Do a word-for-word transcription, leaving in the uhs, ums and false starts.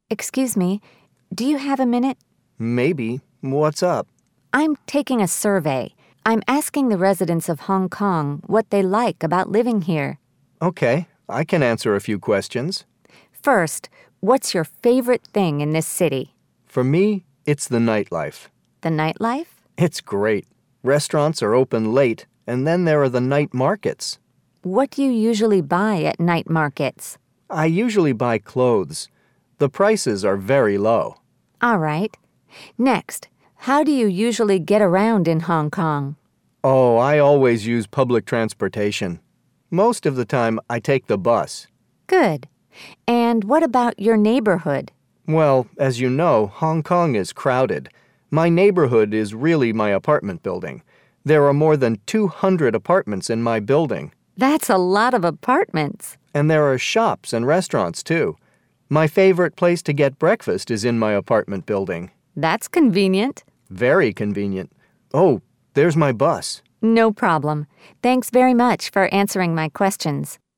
Excuse me, do you have a minute? Maybe. What's up? I'm taking a survey. I'm asking the residents of Hong Kong what they like about living here. Okay, I can answer a few questions. First, what's your favorite thing in this city? For me, it's the nightlife. The nightlife? It's great. Restaurants are open late, and then there are the night markets. What do you usually buy at night markets? I usually buy clothes. The prices are very low. All right. Next, how do you usually get around in Hong Kong? Oh, I always use public transportation. Most of the time, I take the bus. Good. And what about your neighborhood? Well, as you know, Hong Kong is crowded. My neighborhood is really my apartment building. There are more than two hundred apartments in my building. That's a lot of apartments. And there are shops and restaurants, too. My favorite place to get breakfast is in my apartment building. That's convenient. Very convenient. Oh, there's my bus. No problem. Thanks very much for answering my questions.